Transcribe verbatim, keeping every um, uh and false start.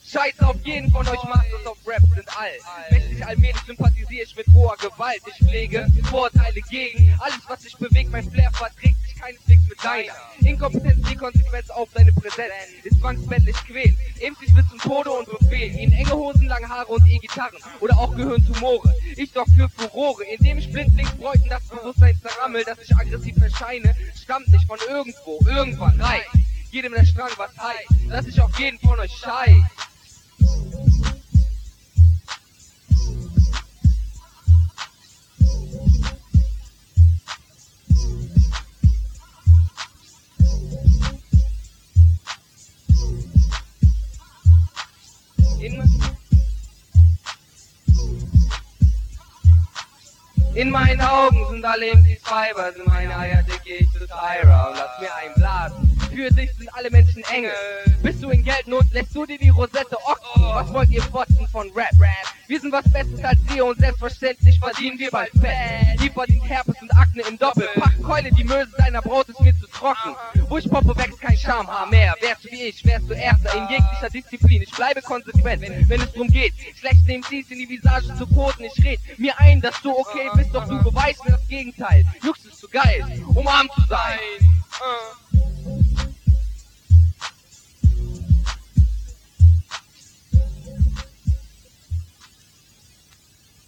Scheiß auf jeden von euch, Masters of Rap sind all. Mächtig allmählich sympathisiere ich mit roher Gewalt. Ich pflege Vorurteile gegen alles, was sich bewegt. Mein Flair verträgt sich keineswegs mit deiner. Inkompetenz, die Konsequenz auf deine Präsenz ist zwangsmäßig quälen. Ebenso bis zum Tode und Befehl. Ihnen enge Hosen, lange Haare und E-Gitarren oder auch Gehirntumore. Ich sorg für Furore, indem ich blindlings Bräuten das Bewusstsein zerrammel, dass ich aggressiv erscheine, stammt nicht von irgendwo, irgendwann reicht jedem der Strang was heißt, dass ich auf jeden von euch scheiß. In, in meinen Augen sind alle M Cs Fibers, in meine Eier dicke ich zu Tyra und lass mir einblasen. Für dich sind alle Menschen Engel. Bist du in Geldnot, lässt du dir die Rosette ochsen. Was wollt ihr Fotzen von Rap? Wir sind was Besseres als ihr und selbstverständlich verdienen wir bald Fett. Die verdient Herpes und Akne im Doppel. Pack Keule, die Möse deiner Braut ist mir zu trocken. Wo ich poppe, wächst kein Schamhaar mehr. Wärst du wie ich, wärst du Erster in jeglicher Disziplin. Ich bleibe konsequent, wenn, wenn es drum geht, schlechte M Cs in die Visage zu koten. Ich red mir ein, dass du okay bist, doch du beweist mir das Gegenteil. Jux ist zu geil, um arm zu sein.